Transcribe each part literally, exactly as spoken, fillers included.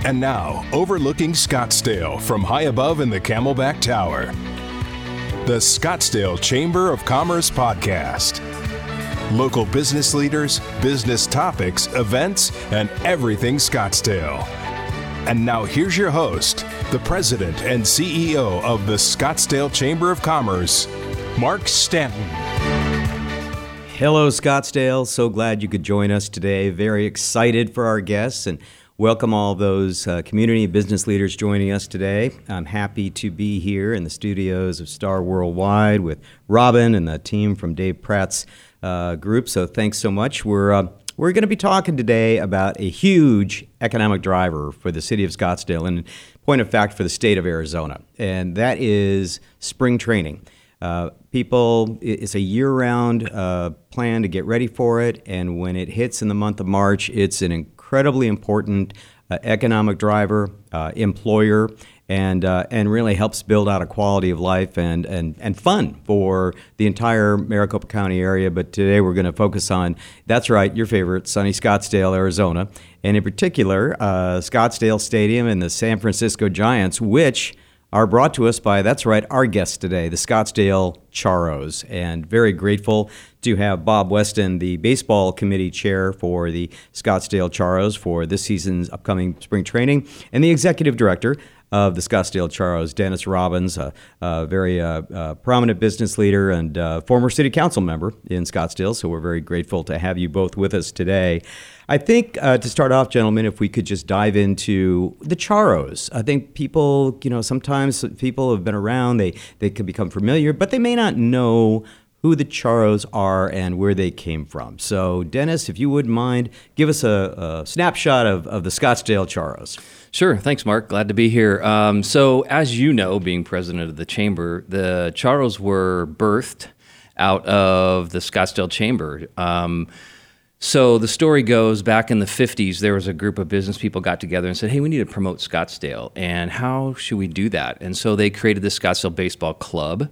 And now, overlooking Scottsdale from high above in the Camelback Tower, the Scottsdale Chamber of Commerce Podcast. Local business leaders, business topics, events, and everything Scottsdale. And now here's your host, the president and C E O of the Scottsdale Chamber of Commerce, Mark Stanton. Hello, Scottsdale. So glad you could join us today. Very excited for our guests and welcome all those uh, community and business leaders joining us today. I'm happy to be here in the studios of Star Worldwide with Robin and the team from Dave Pratt's uh, group. So thanks so much. We're uh, we're going to be talking today about a huge economic driver for the city of Scottsdale and, point of fact, for the state of Arizona, and that is spring training. Uh, people, it's a year-round uh, plan to get ready for it, and when it hits in the month of March, it's an incredibly important uh, economic driver, uh, employer, and uh, and really helps build out a quality of life and, and, and fun for the entire Maricopa County area. But today we're going to focus on, that's right, your favorite, sunny Scottsdale, Arizona, and in particular, uh, Scottsdale Stadium and the San Francisco Giants, which are brought to us by, that's right, our guest today, the Scottsdale Charros. And very grateful to have Bob Weston, the baseball committee chair for the Scottsdale Charros for this season's upcoming spring training, and the executive director of the Scottsdale Charros, Dennis Robbins, a, a very uh, uh, prominent business leader and uh, former city council member in Scottsdale. So we're very grateful to have you both with us today. I think uh, to start off, gentlemen, if we could just dive into the Charros. I think people, you know, sometimes people have been around, they, they can become familiar, but they may not know who the Charros are and where they came from. So, Dennis, if you wouldn't mind, give us a, a snapshot of, of the Scottsdale Charros. Sure. Thanks, Mark. Glad to be here. Um, so, as you know, being president of the chamber, the Charros were birthed out of the Scottsdale Chamber. Um, so the story goes, back in the fifties, there was a group of business people got together and said, hey, we need to promote Scottsdale, and how should we do that? And so they created the Scottsdale Baseball Club.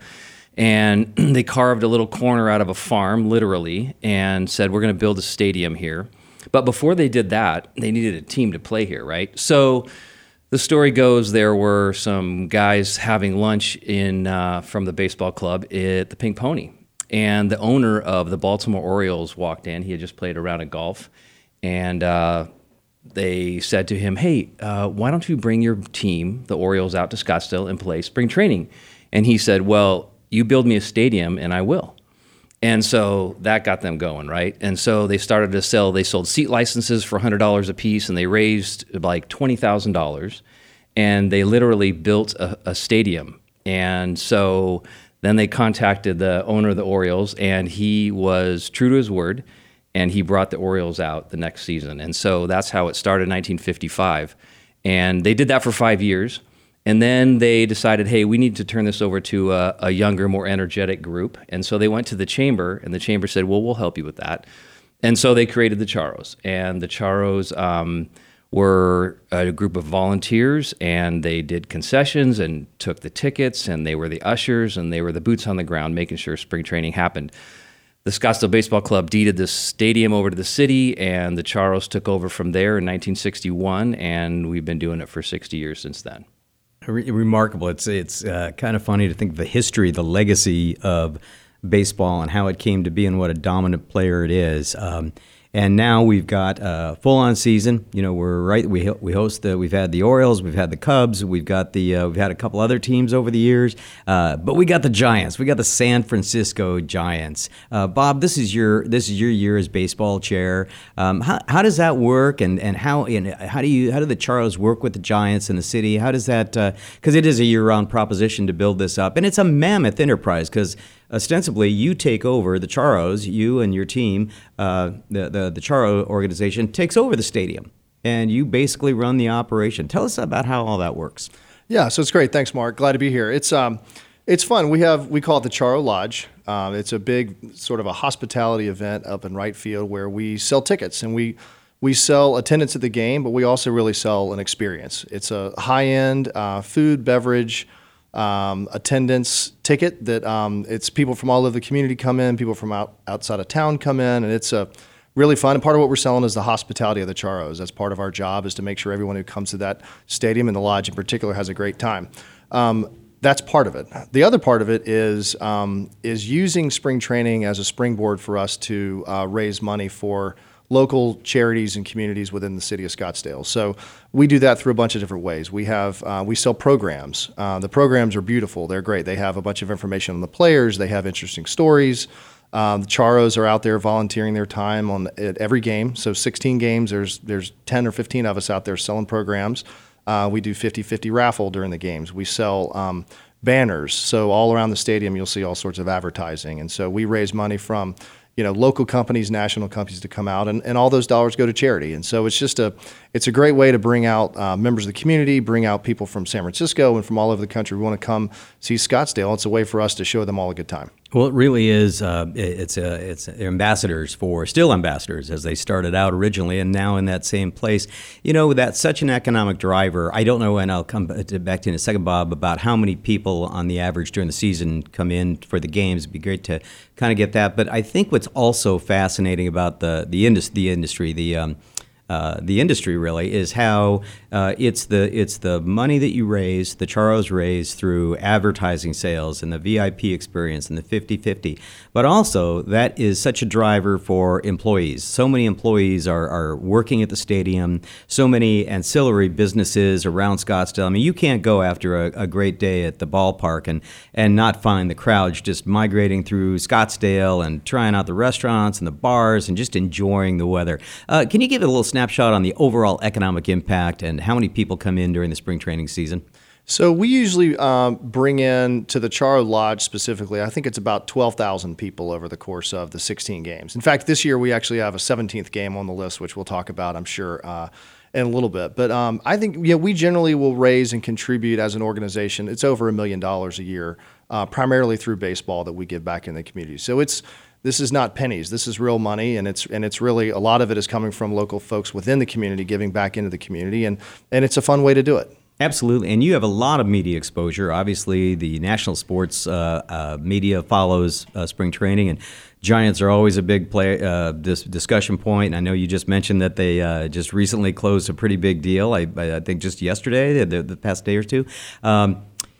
And they carved a little corner out of a farm, literally, and said, we're going to build a stadium here. But before they did that, they needed a team to play here, right? So the story goes, there were some guys having lunch in uh, from the baseball club at the Pink Pony. And the owner of the Baltimore Orioles walked in. He had just played a round of golf. And uh, they said to him, hey, uh, why don't you bring your team, the Orioles, out to Scottsdale and play spring training? And he said, well, you build me a stadium and I will. And so that got them going, right? And so they started to sell, they sold seat licenses for one hundred dollars a piece, and they raised like twenty thousand dollars, and they literally built a, a stadium. And so then they contacted the owner of the Orioles, and he was true to his word, and he brought the Orioles out the next season. And so that's how it started in nineteen fifty-five. And they did that for five years. And then they decided, hey, we need to turn this over to a, a younger, more energetic group. And so they went to the chamber, and the chamber said, well, we'll help you with that. And so they created the Charros. And the Charros um, were a group of volunteers, and they did concessions and took the tickets, and they were the ushers, and they were the boots on the ground, making sure spring training happened. The Scottsdale Baseball Club deeded the stadium over to the city, and the Charros took over from there in nineteen sixty-one, and we've been doing it for sixty years since then. Remarkable. It's it's uh, kind of funny to think of the history, the legacy of baseball and how it came to be and what a dominant player it is. Um, and now we've got a full-on season. You know, we're right. We we host the. We've had the Orioles. We've had the Cubs. We've got the. Uh, we've had a couple other teams over the years. Uh, but we got the Giants. We got the San Francisco Giants. Uh, Bob, this is your this is your year as baseball chair. Um, how how does that work? And and how and how do you how do the Charros work with the Giants in the city? How does that? Because uh, it is a year-round proposition to build this up, and it's a mammoth enterprise because ostensibly you take over the Charros, you and your team, uh, the, the, the Charro organization takes over the stadium, and you basically run the operation. Tell us about how all that works. Yeah, so it's great. Thanks, Mark. Glad to be here. It's um, it's fun. We have we call it the Charro Lodge. Um, it's a big sort of a hospitality event up in right field where we sell tickets, and we we sell attendance at the game, but we also really sell an experience. It's a high-end uh, food, beverage, Um, attendance ticket that um, it's people from all over the community come in, people from out, outside of town come in, and it's a really fun. And part of what we're selling is the hospitality of the Charros. That's part of our job, is to make sure everyone who comes to that stadium and the lodge in particular has a great time. Um, That's part of it. The other part of it is um, is using spring training as a springboard for us to uh, raise money for local charities and communities within the city of Scottsdale. So we do that through a bunch of different ways. We have uh, we sell programs. Uh, the programs are beautiful. They're great. They have a bunch of information on the players. They have interesting stories. Um, the Charros are out there volunteering their time on at every game. So sixteen games. There's there's ten or fifteen of us out there selling programs. Uh, we do fifty-fifty raffle during the games. We sell um, banners. So all around the stadium, you'll see all sorts of advertising. And so we raise money from, you know, local companies, national companies to come out, and, and all those dollars go to charity. And so it's just a, it's a great way to bring out uh, members of the community, bring out people from San Francisco and from all over the country who want to come see Scottsdale. It's a way for us to show them all a good time. Well, it really is. Uh, it's a, it's ambassadors for still ambassadors as they started out originally, and now in that same place. You know, that's such an economic driver. I don't know, and I'll come back to you in a second, Bob, about how many people on the average during the season come in for the games. It'd be great to kind of get that. But I think what's also fascinating about the the, indus- the industry, the um, Uh, the industry really is how uh, it's the it's the money that you raise, the Charros raise through advertising sales and the V I P experience and the fifty-fifty. But also that is such a driver for employees. So many employees are, are working at the stadium, so many ancillary businesses around Scottsdale. I mean, you can't go after a, a great day at the ballpark and, and not find the crowds just migrating through Scottsdale and trying out the restaurants and the bars and just enjoying the weather. Uh, can you give it a little snapshot on the overall economic impact and how many people come in during the spring training season? So we usually um, bring in to the Charro Lodge specifically, I think it's about twelve thousand people over the course of the sixteen games. In fact, this year we actually have a seventeenth game on the list, which we'll talk about, I'm sure, uh, in a little bit. But um, I think yeah, we generally will raise and contribute as an organization. It's over a million dollars a year, uh, primarily through baseball that we give back in the community. So it's This is not pennies. This is real money, and it's and it's really a lot of it is coming from local folks within the community giving back into the community, and and it's a fun way to do it. Absolutely, and you have a lot of media exposure. Obviously, the national sports uh, uh, media follows uh, spring training, and Giants are always a big play uh, this discussion point. And I know you just mentioned that they uh, just recently closed a pretty big deal. I, I think just yesterday, the, the past day or two. Um,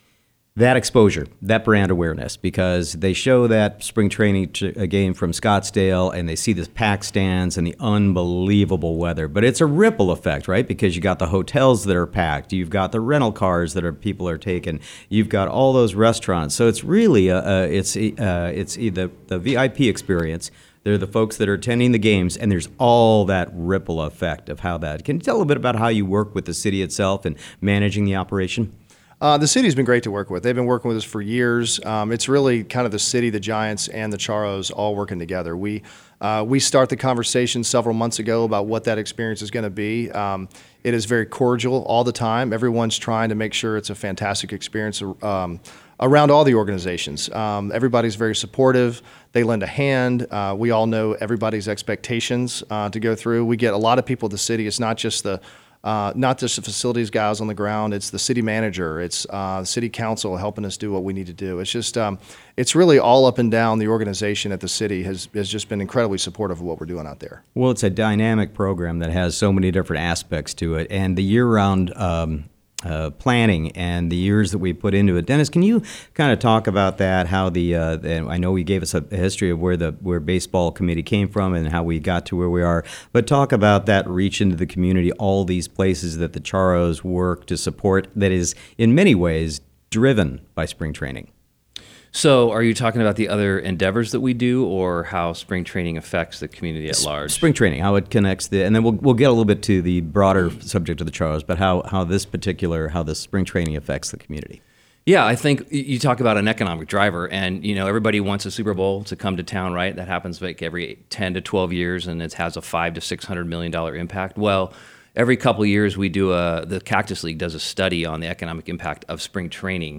That exposure, that brand awareness, because they show that spring training t- a game from Scottsdale and they see the packed stands and the unbelievable weather. But it's a ripple effect, right? Because you got the hotels that are packed, you've got the rental cars that are people are taking, you've got all those restaurants. So it's really a, a it's uh, it's the the V I P experience. They're the folks that are attending the games, and there's all that ripple effect of how that. Can you tell a little bit about how you work with the city itself and managing the operation? Uh, the city's been great to work with. They've been working with us for years. Um, it's really kind of the city, the Giants, and the Charros all working together. We uh, we start the conversation several months ago about what that experience is going to be. Um, it is very cordial all the time. Everyone's trying to make sure it's a fantastic experience um, around all the organizations. Um, everybody's very supportive. They lend a hand. Uh, we all know everybody's expectations uh, to go through. We get a lot of people at the city. It's not just the Uh, not just the facilities guys on the ground, it's the city manager, it's uh, the city council helping us do what we need to do. It's just, um, it's really all up and down the organization at the city has, has just been incredibly supportive of what we're doing out there. Well, it's a dynamic program that has so many different aspects to it, and the year-round um, uh, planning and the years that we put into it. Dennis, can you kind of talk about that? How the, uh, the I know you gave us a, a history of where the where baseball committee came from and how we got to where we are, but talk about that reach into the community, all these places that the Charros work to support that is in many ways driven by spring training. So are you talking about the other endeavors that we do, or how spring training affects the community at large? Spring training, how it connects the, and then we'll we'll get a little bit to the broader subject of the Charros, but how, how this particular, how the spring training affects the community. Yeah, I think you talk about an economic driver, and you know everybody wants a Super Bowl to come to town, right? That happens like every ten to twelve years, and it has a five to six hundred million dollar impact. Well, every couple of years we do a the Cactus League does a study on the economic impact of spring training.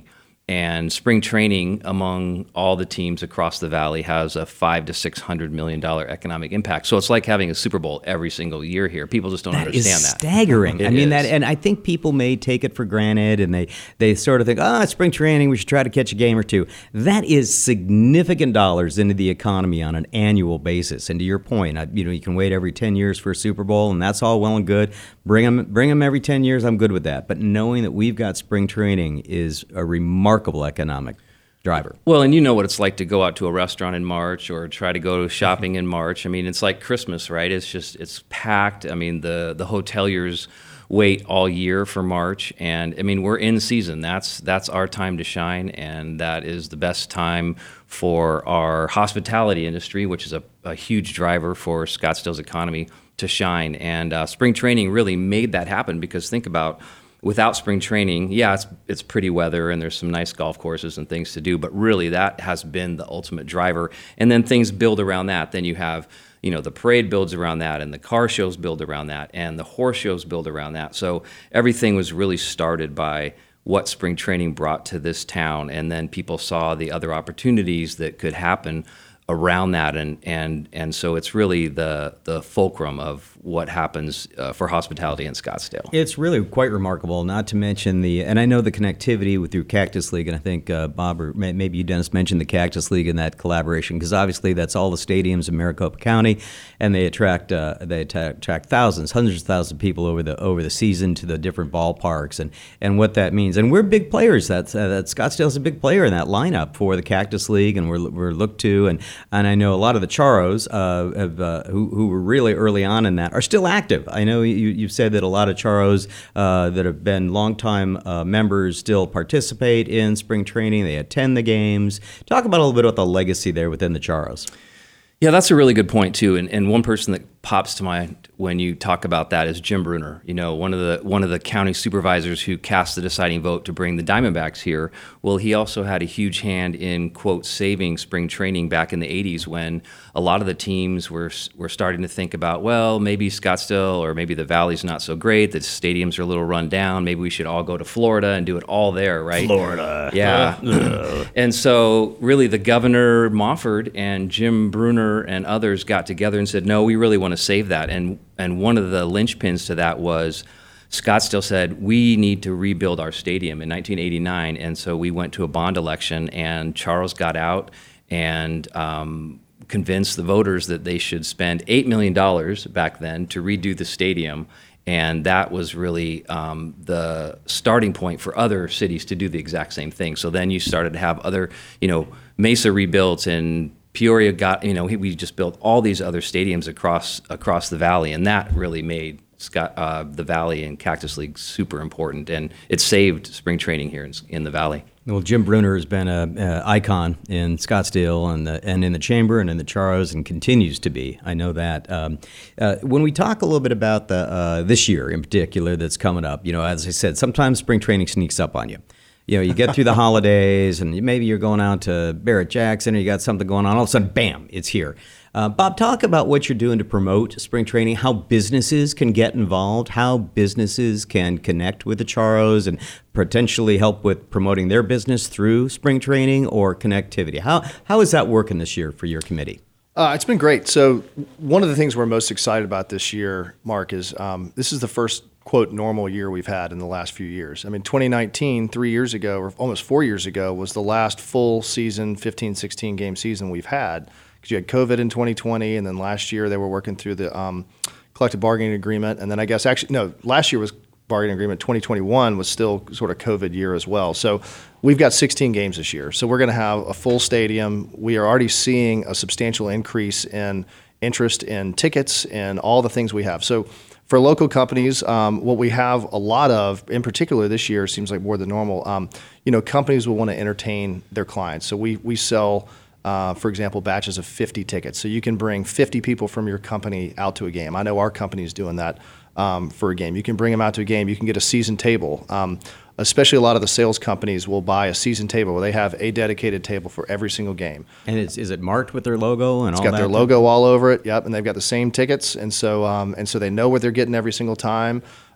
And spring training among all the teams across the valley has a five to six hundred million dollar economic impact. So it's like having a Super Bowl every single year here. People just don't that understand is that. Staggering. It I mean is. that, and I think people may take it for granted, and they they sort of think, ah, oh, spring training, we should try to catch a game or two. That is significant dollars into the economy on an annual basis. And to your point, I, you know, you can wait every ten years for a Super Bowl, and that's all well and good. Bring them, bring them every ten years. I'm good with that. But knowing that we've got spring training is a remarkable economic driver. Well, and you know what it's like to go out to a restaurant in March or try to go shopping in March. I mean, it's like Christmas, right? It's just, it's packed. I mean, the, the hoteliers wait all year for March. And I mean, we're in season. That's, that's our time to shine. And that is the best time for our hospitality industry, which is a, a huge driver for Scottsdale's economy, to shine. And uh, spring training really made that happen, because think about, without spring training, yeah, it's it's pretty weather and there's some nice golf courses and things to do, but really that has been the ultimate driver. And then things build around that. Then you have, you know, the parade builds around that, and the car shows build around that, and the horse shows build around that. So everything was really started by what spring training brought to this town, and then people saw the other opportunities that could happen around that, and and and so it's really the the fulcrum of what happens uh, for hospitality in Scottsdale. It's really quite remarkable, not to mention the, and I know the connectivity with your Cactus League, and I think uh, Bob, or may, maybe you, Dennis, mentioned the Cactus League in that collaboration, because obviously that's all the stadiums in Maricopa County, and they attract uh, they attract thousands, hundreds of thousands of people over the over the season to the different ballparks, and and what that means. And we're big players. That's uh, that Scottsdale's a big player in that lineup for the Cactus League, and we're we're looked to, and and I know a lot of the Charros uh, have, uh, who who were really early on in that are still active. I know you, you've said that a lot of Charros uh, that have been longtime uh, members still participate in spring training. They attend the games. Talk about a little bit about the legacy there within the Charros. Yeah, that's a really good point too. And and one person that pops to mind when you talk about that is Jim Bruner. You know, one of the one of the county supervisors who cast the deciding vote to bring the Diamondbacks here. Well, he also had a huge hand in, quote, saving spring training back in the eighties, when a lot of the teams were were starting to think about, well, maybe Scottsdale or maybe the Valley's not so great. The stadiums are a little run down. Maybe we should all go to Florida and do it all there, right? Florida. Yeah. And so really the Governor Mofford and Jim Bruner and others got together and said, no, we really want to save that. And and one of the linchpins to that was Scottsdale said, we need to rebuild our stadium in nineteen eighty-nine. And so we went to a bond election, and Charles got out and um, convinced the voters that they should spend eight million dollars back then to redo the stadium. And that was really um, the starting point for other cities to do the exact same thing. So then you started to have other, you know, Mesa rebuilt, and Peoria got, you know, we just built all these other stadiums across across the valley, and that really made Scott, uh, the Valley and Cactus League super important, and it saved spring training here in, in the Valley. Well, Jim Bruner has been an icon in Scottsdale and the, and in the Chamber and in the Charros, and continues to be. I know that. Um, uh, when we talk a little bit about the uh, this year in particular that's coming up, you know, as I said, sometimes spring training sneaks up on you. You know, you get through the holidays, and maybe you're going out to Barrett Jackson, or you got something going on. All of a sudden, bam, it's here. Uh, Bob, talk about what you're doing to promote spring training, how businesses can get involved, how businesses can connect with the Charros and potentially help with promoting their business through spring training or connectivity. How how is that working this year for your committee? Uh, it's been great. So one of the things we're most excited about this year, Mark, is um, this is the first, quote, normal year we've had in the last few years. I mean, twenty nineteen, three years ago, or almost four years ago, was the last full season, fifteen, sixteen game season we've had. Because you had COVID in twenty twenty, and then last year they were working through the um, collective bargaining agreement. And then I guess actually, no, last year was bargaining agreement. twenty twenty-one was still sort of COVID year as well. So we've got sixteen games this year. So we're going to have a full stadium. We are already seeing a substantial increase in interest in tickets and all the things we have. So for local companies, um, what we have a lot of, in particular this year, seems like more than normal, um, you know, companies will want to entertain their clients. So we, we sell, uh, for example, batches of fifty tickets. So you can bring fifty people from your company out to a game. I know our company is doing that um, for a game. You can bring them out to a game. You can get a season table. Um, especially a lot of the sales companies will buy a season table where they have a dedicated table for every single game. And it's, is it marked with their logo and it's all that? It's got that? their logo all over it, yep, and they've got the same tickets, and so um, and so they know what they're getting every single time.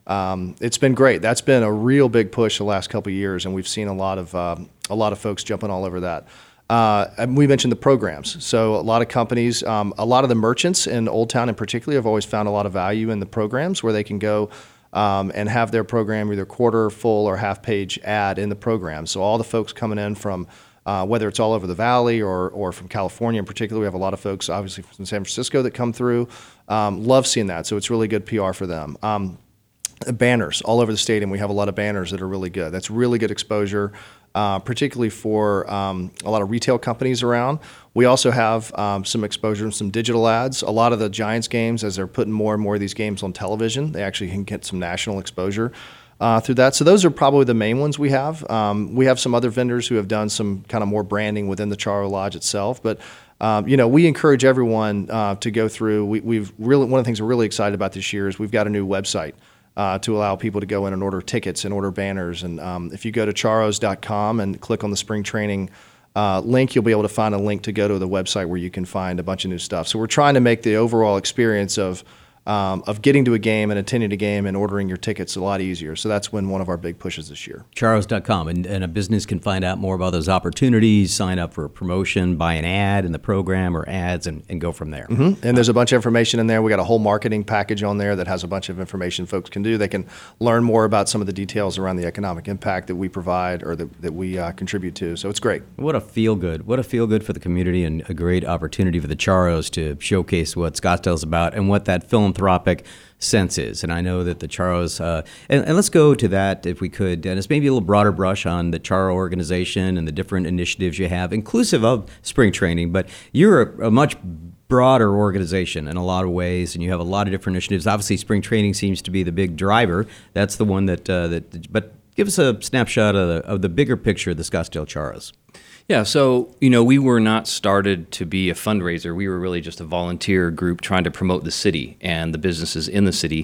um, it's been great. That's been a real big push the last couple of years, and we've seen a lot of um, a lot of folks jumping all over that. Uh, and we mentioned the programs. So a lot of companies, um, a lot of the merchants in Old Town in particular have always found a lot of value in the programs where they can go um, and have their program either quarter, full, or half page ad in the program. So all the folks coming in from uh, whether it's all over the valley or or from California in particular, we have a lot of folks obviously from San Francisco that come through. Um, love seeing that. So it's really good P R for them. Um, banners all over the stadium. We have a lot of banners that are really good. That's really good exposure. Uh, particularly for um, a lot of retail companies around. We also have um, some exposure in some digital ads. A lot of the Giants games, as they're putting more and more of these games on television, they actually can get some national exposure uh, through that. So those are probably the main ones we have. Um, we have some other vendors who have done some kind of more branding within the Charro Lodge itself, but um, you know, we encourage everyone uh, to go through. We, we've really one of the things we're really excited about this year is we've got a new website. Uh, to allow people to go in and order tickets and order banners. And um, if you go to charros dot com and click on the spring training uh, link, you'll be able to find a link to go to the website where you can find a bunch of new stuff. So we're trying to make the overall experience of um, of getting to a game and attending a game and ordering your tickets a lot easier. So that's been one of our big pushes this year. charros dot com, and, and a business can find out more about those opportunities, sign up for a promotion, buy an ad in the program or ads, and, and go from there. Mm-hmm. And there's a bunch of information in there. We got a whole marketing package on there that has a bunch of information folks can do. They can learn more about some of the details around the economic impact that we provide or that, that we uh, contribute to. So it's great. What a feel good. What a feel good for the community, and a great opportunity for the Charros to showcase what Scottsdale's about and what that philanthropic sense is. And I know that the Charros, uh, and, and let's go to that if we could, Dennis, maybe a little broader brush on the Charro organization and the different initiatives you have, inclusive of spring training, but you're a, a much broader organization in a lot of ways, and you have a lot of different initiatives. Obviously, spring training seems to be the big driver. That's the one that, uh, that but give us a snapshot of the, of the bigger picture of the Scottsdale Charros. Yeah, so, you know, we were not started to be a fundraiser. We were really just a volunteer group trying to promote the city and the businesses in the city.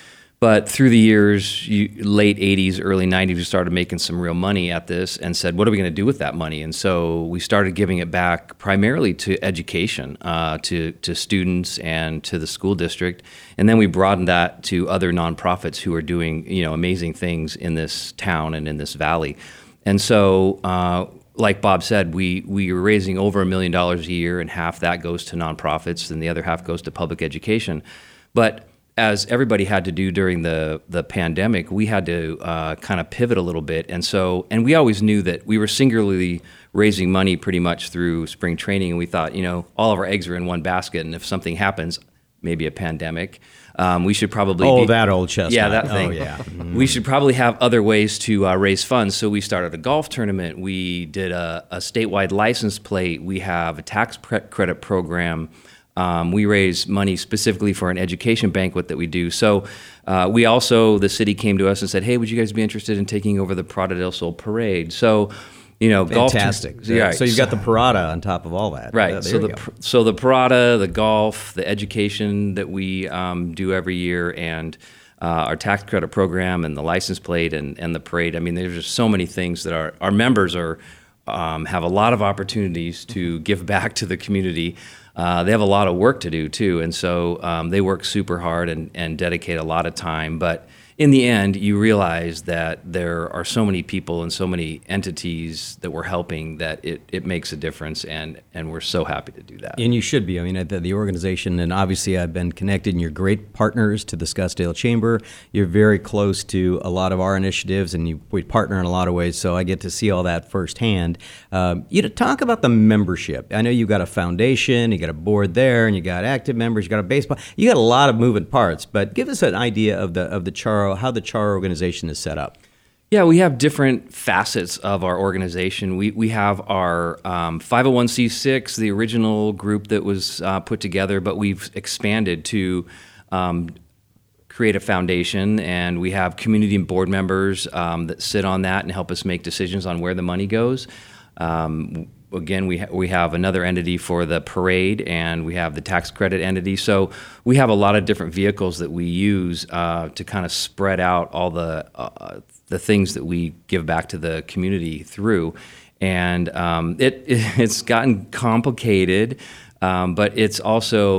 But through the years, you, late eighties, early nineties, we started making some real money at this and said, what are we going to do with that money? And so we started giving it back primarily to education, uh, to, to students and to the school district. And then we broadened that to other nonprofits who are doing, you know, amazing things in this town and in this valley. And so, uh, like Bob said, we, we are raising over a million dollars a year, and half that goes to nonprofits and the other half goes to public education. But as everybody had to do during the, the pandemic, we had to uh, kind of pivot a little bit. And so, and we always knew that we were singularly raising money pretty much through spring training. And we thought, you know, all of our eggs are in one basket. And if something happens, maybe a pandemic, um, we should probably Oh, be, that old chestnut. yeah, that thing. Oh, yeah. Mm. We should probably have other ways to uh, raise funds. So we started a golf tournament. We did a, a statewide license plate. We have a tax pre- credit program. Um, we raise money specifically for an education banquet that we do. So uh, we also, the city came to us and said, hey, would you guys be interested in taking over the Parada del Sol parade? So, you know, Fantastic. golf. So, Yeah, so you've got the Parada on top of all that. Right. Uh, there so you the go. pr- so the Parada, the golf, the education that we um, do every year, and uh, our tax credit program, and the license plate, and, and the parade. I mean, there's just so many things that our our members are um, have a lot of opportunities to give back to the community. Uh, they have a lot of work to do too, and so um, they work super hard and, and dedicate a lot of time. But in the end, you realize that there are so many people and so many entities that we're helping that it, it makes a difference, and, and we're so happy to do that. And you should be. I mean, the, the organization, and obviously I've been connected, and you're great partners to the Scottsdale Chamber. You're very close to a lot of our initiatives, and you, we partner in a lot of ways, so I get to see all that firsthand. Um, you know, talk about the membership. I know you've got a foundation, you got a board there, and you got active members, you got a baseball. You got a lot of moving parts, but give us an idea of the of the Charro, how the Charro organization is set up. Yeah, we have different facets of our organization. We we have our um, five oh one c six, the original group that was uh, put together, but we've expanded to um, create a foundation, and we have community and board members um, that sit on that and help us make decisions on where the money goes. Um, Again, we ha- we have another entity for the parade, and we have the tax credit entity. So we have a lot of different vehicles that we use uh, to kind of spread out all the uh, the things that we give back to the community through. And um, it it's gotten complicated, um, but it's also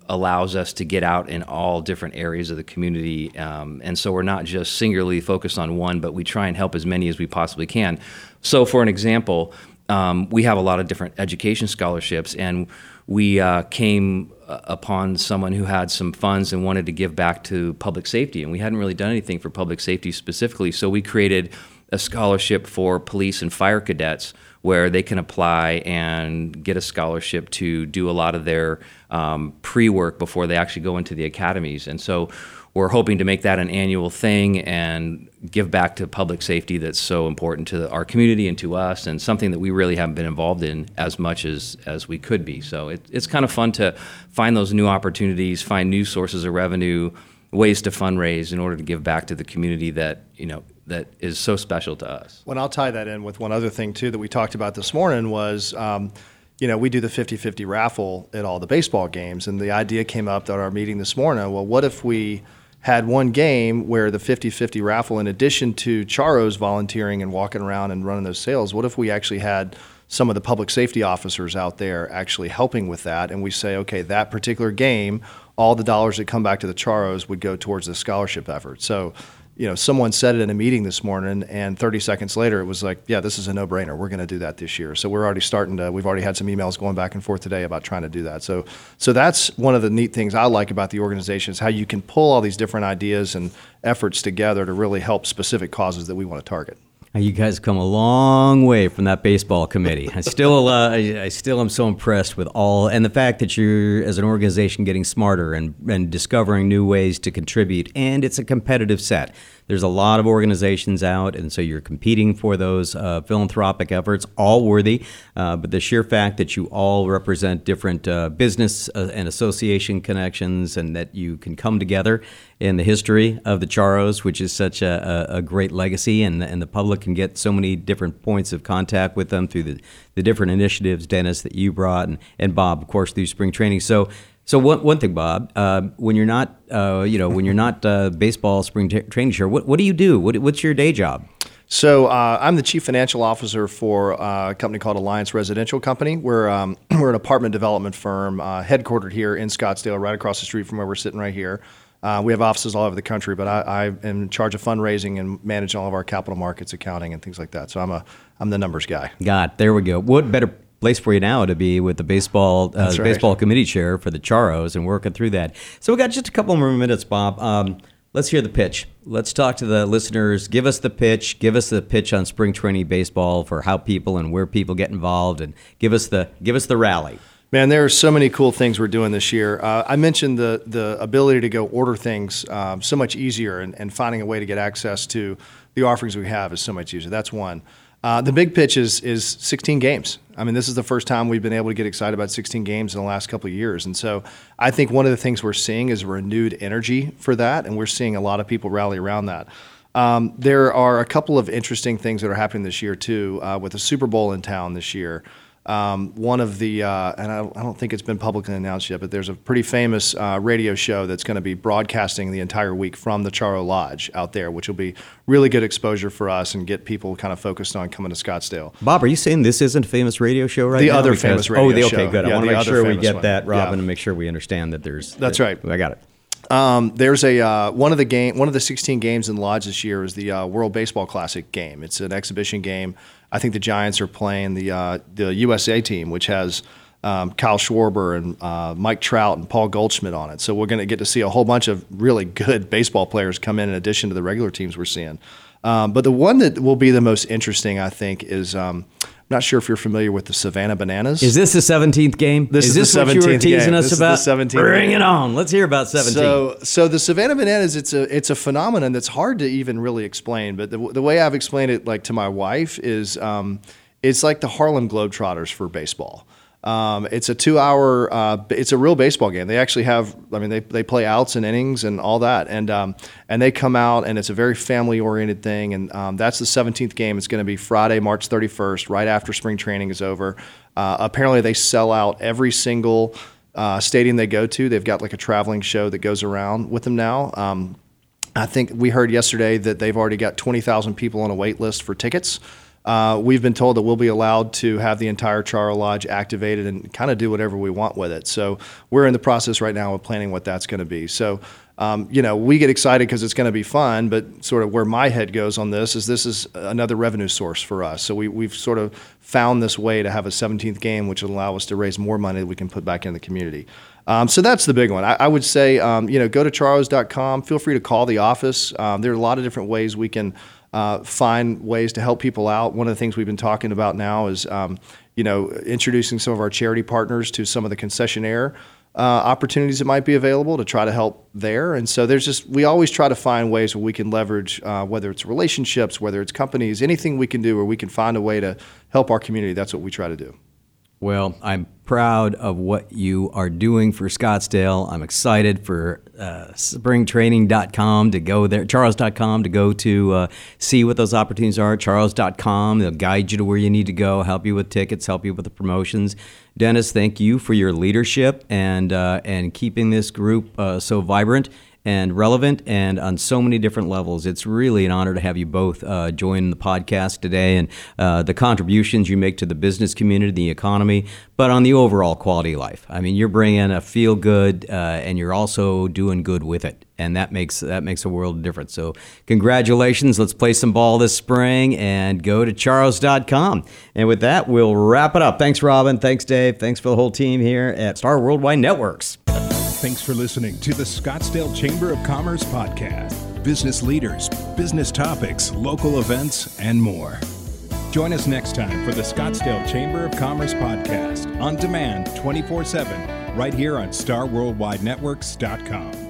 allows us to get out in all different areas of the community. Um, and so we're not just singularly focused on one, but we try and help as many as we possibly can. So for an example, um, we have a lot of different education scholarships, and we uh, came upon someone who had some funds and wanted to give back to public safety. And we hadn't really done anything for public safety specifically. So we created a scholarship for police and fire cadets where they can apply and get a scholarship to do a lot of their um, pre-work before they actually go into the academies. And so we're hoping to make that an annual thing and give back to public safety that's so important to our community and to us, and something that we really haven't been involved in as much as, as we could be. So it, it's kind of fun to find those new opportunities, find new sources of revenue, ways to fundraise in order to give back to the community that, you know, that is so special to us. Well, I'll tie that in with one other thing, too, that we talked about this morning was, um, you know, we do the fifty-fifty raffle at all the baseball games, and the idea came up at our meeting this morning, well, what if we had one game where the fifty-fifty raffle, in addition to Charos volunteering and walking around and running those sales, what if we actually had some of the public safety officers out there actually helping with that, and we say, okay, that particular game, all the dollars that come back to the Charos would go towards the scholarship effort. So, you know, someone said it in a meeting this morning, and thirty seconds later, it was like, yeah, this is a no-brainer. We're going to do that this year. So we're already starting to, we've already had some emails going back and forth today about trying to do that. So, so that's one of the neat things I like about the organization is how you can pull all these different ideas and efforts together to really help specific causes that we want to target. You guys come a long way from that baseball committee. I still, uh, I, I still am so impressed with all, and the fact that you're, as an organization, getting smarter and, and discovering new ways to contribute. And it's a competitive set. There's a lot of organizations out, and so you're competing for those uh, philanthropic efforts, all worthy. Uh, but the sheer fact that you all represent different uh, business uh, and association connections, and that you can come together in the history of the Charos, which is such a, a, a great legacy, and, and the public can get so many different points of contact with them through the, the different initiatives, Dennis, that you brought, and, and Bob, of course, through spring training. So. So one one thing, Bob, uh, when you're not, uh, you know, when you're not uh, baseball spring t- training show, what what do you do? What, what's your day job? So uh, I'm the chief financial officer for uh, a company called Alliance Residential Company. We're um, we're an apartment development firm uh, headquartered here in Scottsdale, right across the street from where we're sitting right here. Uh, we have offices all over the country, but I, I am in charge of fundraising and manage all of our capital markets, accounting, and things like that. So I'm a I'm the numbers guy. God, there we go. What better place for you now to be with the baseball uh, the right. baseball committee chair for the Charos and working through that. So we got just a couple more minutes, Bob. Um, let's hear the pitch. Let's talk to the listeners. Give us the pitch. Give us the pitch on spring training baseball for how people and where people get involved, and give us the give us the rally. Man, there are so many cool things we're doing this year. Uh, I mentioned the the ability to go order things um, so much easier, and, and finding a way to get access to the offerings we have is so much easier. That's one. Uh, the big pitch is is sixteen games. I mean, this is the first time we've been able to get excited about sixteen games in the last couple of years. And so I think one of the things we're seeing is renewed energy for that, and we're seeing a lot of people rally around that. Um, there are a couple of interesting things that are happening this year, too, uh, with the Super Bowl in town this year. Um, one of the, uh, and I, I don't think it's been publicly announced yet, but there's a pretty famous uh, radio show that's going to be broadcasting the entire week from the Charo Lodge out there, which will be really good exposure for us and get people kind of focused on coming to Scottsdale. Bob, are you saying this isn't a famous radio show right the now? The other because, famous radio oh, the, okay, show. good. Yeah, I want to make sure we get one. that, Robin, yeah. and make sure we understand that there's. That's that, right. I got it. Um, there's a uh, one of the game one of the sixteen games in the Lodge this year is the uh, World Baseball Classic game. It's an exhibition game. I think the Giants are playing the uh, the U S A team, which has um, Kyle Schwarber and uh, Mike Trout and Paul Goldschmidt on it. So we're going to get to see a whole bunch of really good baseball players come in in addition to the regular teams we're seeing. Um, but the one that will be the most interesting, I think, is um, I'm not sure if you're familiar with the Savannah Bananas. Is this the seventeenth game? This is, is this the seventeenth what you were teasing game. us this about? Is the seventeenth Bring game. it on. Let's hear about seventeen. So, so the Savannah Bananas, it's a it's a phenomenon that's hard to even really explain. But the, the way I've explained it, like to my wife, is um, it's like the Harlem Globetrotters for baseball. Um, it's a two-hour. Uh, it's a real baseball game. They actually have. I mean, they they play outs and innings and all that, and um, and they come out, and it's a very family-oriented thing. And um, that's the seventeenth game. It's going to be Friday, March thirty-first, right after spring training is over. Uh, apparently, they sell out every single uh, stadium they go to. They've got like a traveling show that goes around with them now. Um, I think we heard yesterday that they've already got twenty thousand people on a wait list for tickets. uh, we've been told that we'll be allowed to have the entire Charro Lodge activated and kind of do whatever we want with it. So we're in the process right now of planning what that's going to be. So, um, you know, we get excited because it's going to be fun, but sort of where my head goes on this is this is another revenue source for us. So we, we've sort of found this way to have a seventeenth game, which will allow us to raise more money that we can put back in the community. Um, so that's the big one. I, I would say, um, you know, go to charros dot com. Feel free to call the office. Um, there are a lot of different ways we can uh, find ways to help people out. One of the things we've been talking about now is, um, you know, introducing some of our charity partners to some of the concessionaire uh, opportunities that might be available to try to help there. And so there's just, we always try to find ways where we can leverage, uh, whether it's relationships, whether it's companies, anything we can do where we can find a way to help our community. That's what we try to do. Well, I'm proud of what you are doing for Scottsdale. I'm excited for uh, spring training dot com to go there, charros dot com to go to uh, see what those opportunities are, charros dot com. They'll guide you to where you need to go, help you with tickets, help you with the promotions. Dennis, thank you for your leadership and uh, and keeping this group uh, so vibrant and relevant and on so many different levels. It's really an honor to have you both uh, join the podcast today and uh, the contributions you make to the business community, the economy, but on the overall quality of life. I mean, you're bringing a feel good uh, and you're also doing good with it. And that makes that makes a world of difference. So congratulations. Let's play some ball this spring and go to charros dot com. And with that, we'll wrap it up. Thanks, Robin. Thanks, Dave. Thanks for the whole team here at Star Worldwide Networks. Thanks for listening to the Scottsdale Chamber of Commerce podcast. Business leaders, business topics, local events, and more. Join us next time for the Scottsdale Chamber of Commerce podcast on demand twenty-four seven right here on star worldwide networks dot com.